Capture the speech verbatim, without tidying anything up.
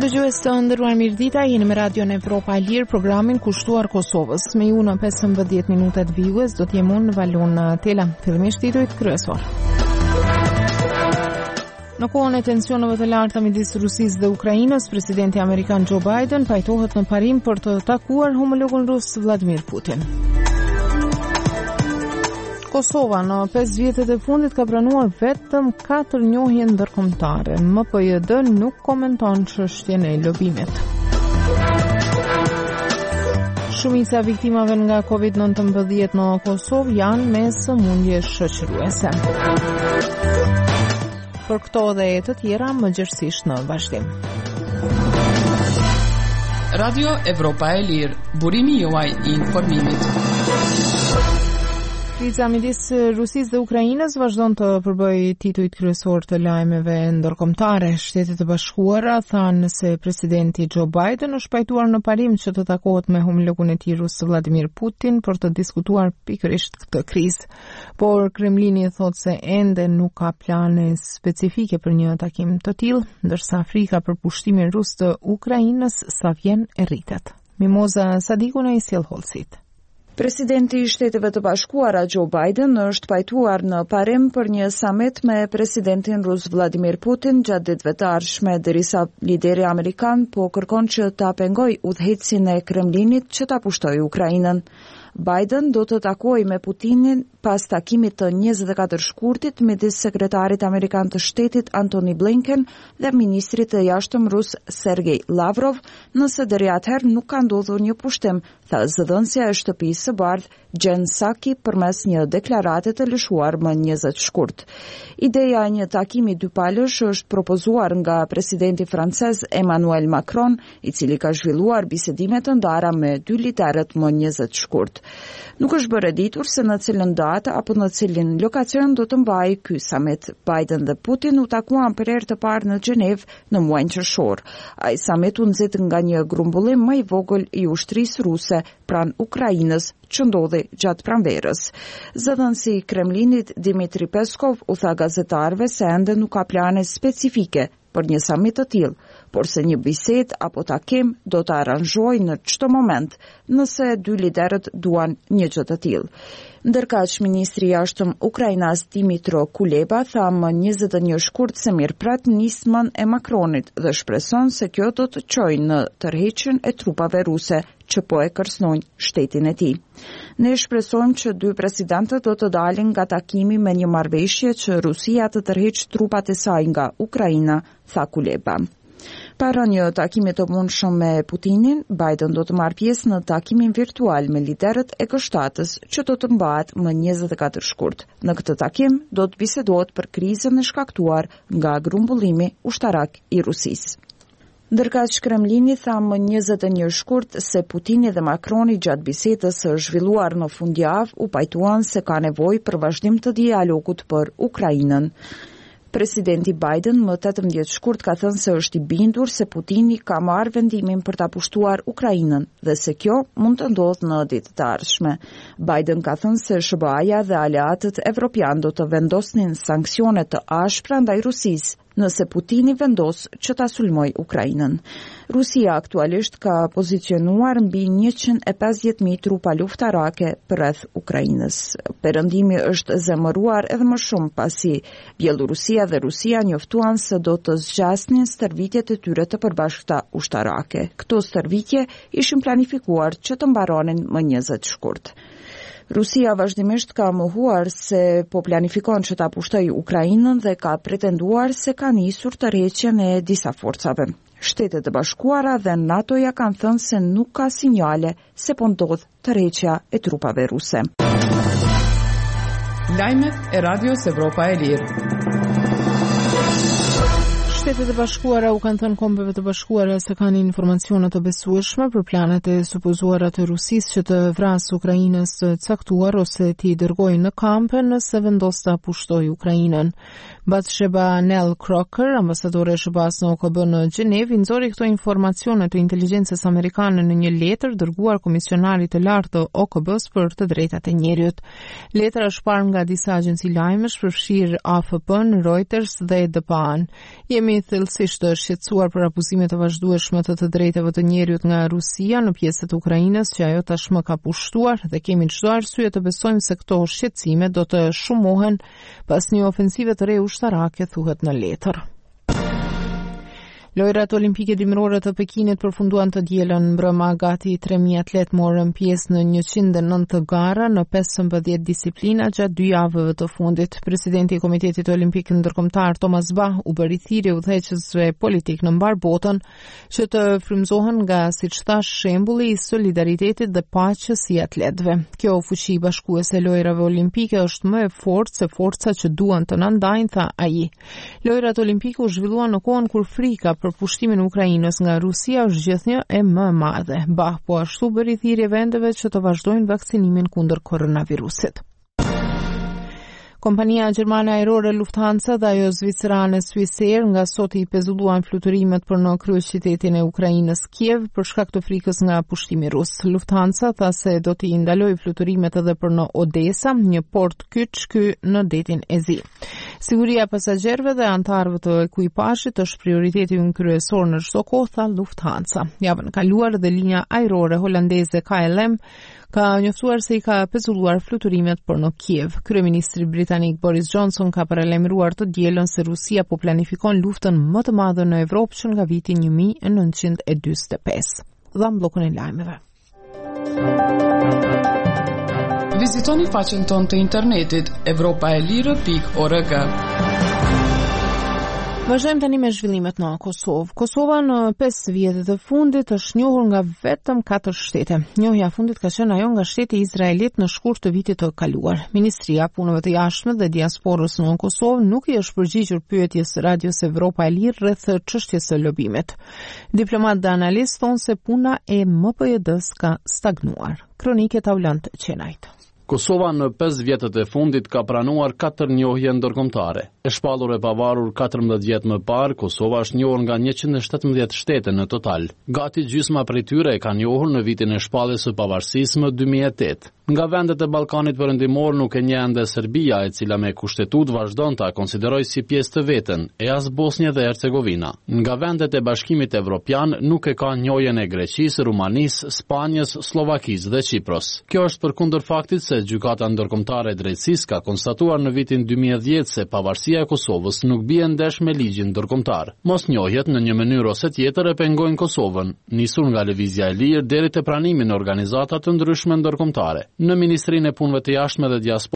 Dëgjues të nderuar, mirëdita, jeni me Radion Evropa e Lirë, programin kushtuar Kosovës. Me ju në pesëmbëdhjetë minutat vijues do t'jemi unë në valon Tela. Fillimisht titujt kryesor. Në kohën e tensioneve të larta midis Rusisë dhe Ukrainës, presidenti amerikan Joe Biden pajtohet në Parim për të takuar homologun rus Vladimir Putin. Kosova në pesë vjetët e fundit ka pranuar vetëm katër njohje ndërkombëtare. M P J D nuk komenton çështjen e lobimit. Shumica viktimave nga covid nëntëmbëdhjetë në Kosovë janë me sëmundje shoqëruese. Për këto dhe të tjera më gjithësisht në vazhdim. Radio Evropa e Lirë, burimi juaj i informimit. Kriza midis Rusisë dhe Ukrainës vazhdon të përbëjë titujt kryesor të lajmeve ndërkombëtare. Shtetet e Bashkuara thanë se presidenti Joe Biden është pajtuar në Parim që të takohet me homologun e tij rus Vladimir Putin për të diskutuar pikërisht këtë krizë. Por Kremlini thotë se ende nuk ka plane specifike për një takim të tillë, ndërsa frika për pushtimin rus të Ukrainës sa vjen e rritet. Mimoza Sadiku në i sjell holësit. Presidenti i Shteteve të Bashkuara Joe Biden është pajtuar në Parim për një summit me presidentin rus Vladimir Putin gjatë ditëve të ardhshme, derisa lideri amerikan po kërkon që ta pengojë udhëheqësin e Kremlinit që ta pushtojë Ukrainën. Biden do të takojë me Putinin pas takimit të njëzet e katër shkurtit midis sekretarit amerikan të shtetit Antony Blinken dhe ministrit të jashtëm rus Sergej Lavrov, nëse deri atëherë nuk ka ndodhur një pushtim, tha zëdhënësja e shtëpisë së bardhë Jen Psaki përmes një deklarate të lëshuar më njëzet shkurt. Ideja e një takimi dypalësh është propozuar nga presidenti francez Emmanuel Macron, i cili ka zhvilluar bisedime të ndara me dy liderët më njëzet shkurt. Nuk është bërë ditur se në cilën datë apo në cilin lokacion do të mbajë ky summit. Biden dhe Putin u takuan për herë të parë në Gjenevë në muajin qershor. Ai summit u nxit nga një grumbullim më i vogël i ushtrisë ruse pranë Ukrainës që ndodhi gjatë pranverës. Zëdhënësi i Kremlinit Dmitri Peskov u tha gazetarëve se ende nuk ka plane specifike për një summit të tillë, por se një bisedë apo takim do të aranzhohej në çdo moment nëse dy liderët duan një gjë të tillë. Ndërkaq ministri i jashtëm ukrainas Dmytro Kuleba tha më njëzet e një shkurt se mirëprat nismën e Macronit dhe shpreson se kjo do të çojë në tërheqjen e trupave ruse që po e kërcënojnë shtetin e tij. Ne shpresojmë që dy presidentët do të dalin nga takimi me një marrëveshje që Rusia të tërheqë trupat e saj nga Ukraina, tha Kuleba. Para një takimi të mundshëm me Putinin, Biden do të marrë pjesë në takimin virtual me liderët e G shtatës që do të mbahet më njëzet e katër shkurt. Në këtë takim do të bisedohet për krizën e shkaktuar nga grumbullimi ushtarak i Rusisë. Ndërkaq Kremlini tha më njëzet e një shkurt se Putini dhe Macroni gjatë bisedës së zhvilluar në fundjavë u pajtuan se ka nevojë për vazhdim të dialogut për Ukrainën. Presidenti Biden më tetëmbëdhjetë shkurt ka thënë se është i bindur se Putini ka marrë vendimin për ta pushtuar Ukrainën dhe se kjo mund të ndodhë në ditët e ardhshme. Biden ka thënë se S B A-ja dhe aleatët evropian do të vendosnin sanksione të ashpra ndaj Rusisë nëse Putini vendos që ta sulmoj Ukrainën. Rusia aktualisht ka pozicionuar mbi njëqind e pesëdhjetë mijë trupa luftarake përreth Ukrainës. Perëndimi është zemëruar edhe më shumë pasi Bielorusia dhe Rusia njoftuan se do të zgjasnin stërvitjet e tyre të përbashkëta ushtarake. Këto stërvitje ishin planifikuar që të mbaronin më njëzet shkurt. Rusia vazhdimisht ka mohuar se po planifikon që ta pushtojë Ukrainën dhe ka pretenduar se ka nisur tërheqjen e disa forcave. Shtetet e Bashkuara dhe NATO-ja kanë thënë se nuk ka sinjale se po ndodh tërheqja e trupave ruse. Lajmet e Radios Evropa e Lirë. Shtetet e Bashkuara u kanë thënë Kombeve të Bashkuara se kanë informacione të besueshme për planet e supozuara të Rusisë që të vrasë Ukrainës të caktuar ose t'i dërgojë në kampe nëse vendos ta pushtojë Ukrainën. Batsheba Nell Crocker, ambasadore e S B A-s në O K B në Gjenevë, nxori këto informacione të inteligjencës amerikane në një letër dërguar komisionarit të lartë të O K B-s për të drejtat e njerëzit. Letra është parë nga disa agjenci lajmesh, përfshirë A F P-n, Reuters dhe D P A-n. Jemi Jemi thellësisht të shqetësuar për abuzimet e vazhdueshme të të drejtave të njerëzit nga Rusia në pjesët e Ukrainës që ajo tashmë ka pushtuar dhe kemi çdo arsye të besojmë se këto shqetësime do të shumohen pas një ofensive të re ushtarake, thuhet në letër. Lojrat olimpike dimrore të Pekinit përfunduan të dielën mbrëma. Gati tre mijë atlet morën pjesë në njëqind e nëntë gara në pesëmbëdhjetë disiplina gjatë dy javëve të fundit. Presidenti i Komitetit Olimpik Ndërkombëtar Thomas Bach u bëri thirrje udhëheqësve politik në mbar botën që të frymëzohen nga, siç thash, shembulli i solidaritetit dhe paqes i atletëve. Kjo fuqi bashkuese e lojrave olimpike është më e fortë se forca që duan të na ndajnë, tha ai. Lojrat olimpike u zhvilluan në kohën kur frika për pushtimin e Ukrainës nga Rusia është gjithnjë e më e madhe. Bach po ashtu bëri thirrje vendeve që të vazhdojnë vaksinimin kundër koronavirusit. Kompania gjermane ajrore Lufthansa dhe ajo zvicerane Swissair nga sot i pezulluan fluturimet për në kryeqytetin e Ukrainës Kiev për shkak të frikës nga pushtimi rus. Lufthansa tha se do t'i ndalojë fluturimet edhe për në Odesa, një port kyç në detin e Zi. Siguria e pasagjerëve dhe anëtarëve të ekuipazhit është prioriteti ynë kryesor në çdo kohë, tha Lufthansa. Javën kaluar dhe linja ajrore holandeze K L M ka njoftuar se i ka pezulluar fluturimet për në Kiev. Kryeministri britanik Boris Johnson ka paralajmëruar të dielën se Rusia po planifikon luftën më të madhe në Evropë që nga viti një mijë e nëntëqind e dyzet e pesë. Dham bllokun e lajmeve. Vizitoni faqen tonë të internetit evropaelire pikë org. Vazhdojmë tani me zhvillimet në Kosovë. Kosova në pesë vjetët e fundit është njohur nga vetëm katër shtete. Njohja e fundit ka qenë ajo nga shteti izraelit në shkurt të vitit të kaluar. Ministria e Punëve të Jashtme dhe Diasporës në Kosovë nuk i është përgjigjur pyetjes Radios Evropa e Lirë rreth çështjes së lobimit. Diplomat dhe analistë thonë se puna e M P J D-s ka stagnuar. Kronike Taulant Qenajt. Kosova në pesë vjetët e fundit ka pranuar katër njohje ndërkombëtare. E shpallur e pavarur katërmbëdhjetë vjet më parë, Kosova është njohur nga njëqind e shtatëmbëdhjetë shtete në total. Gati gjysma prej tyre e ka njohur në vitin e shpalljes së pavarësisë më dy mijë e tetë. Nga vendet e Ballkanit Perëndimor nuk e njeh ende Serbia, e cila me kushtetut vazhdon ta konsiderojë si pjesë të vetën, e as Bosnja dhe Hercegovina. Nga vendet e Bashkimit Evropian nuk e ka njohjen e Greqisë, Rumanisë, Spanjës, Slovakisë dhe Qipros. Kjo është përkundër faktit se Gjykata Ndërkombëtare e Drejtësisë ka konstatuar në vitin dy mijë e dhjetë se pavarësia e Kosovës nuk bie ndesh me ligjin ndërkombëtar. Mosnjohjet në një mënyrë ose tjetër e pengojnë Kosovën, nisur nga lëvizja e lirë deri te pranimi në organizata të ndryshme ndërkombëtare. Në Ministrinë e Punëve të Jashtme dhe Diasporës